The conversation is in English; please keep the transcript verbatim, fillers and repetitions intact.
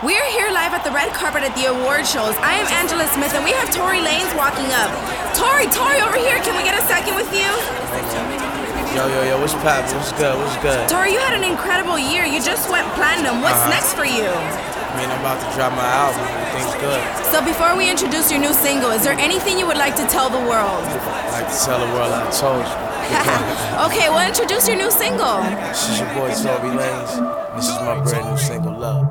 We're here live at the red carpet at the award shows. I am Angela Smith, and we have Tory Lanez walking up. Tory, Tory, over here. Can we get a second with you? Yo, yo, yo, what's poppin'? What's good? What's good? Tory, you had an incredible year. You just went platinum. What's Uh-huh. next for you? I mean, I'm about to drop my album. Everything's good. So before we introduce your new single, is there anything you would like to tell the world? I like to tell the world I told you. Okay, well, introduce your new single. This is your boy Tory Lanez. This is my brand new single, Love.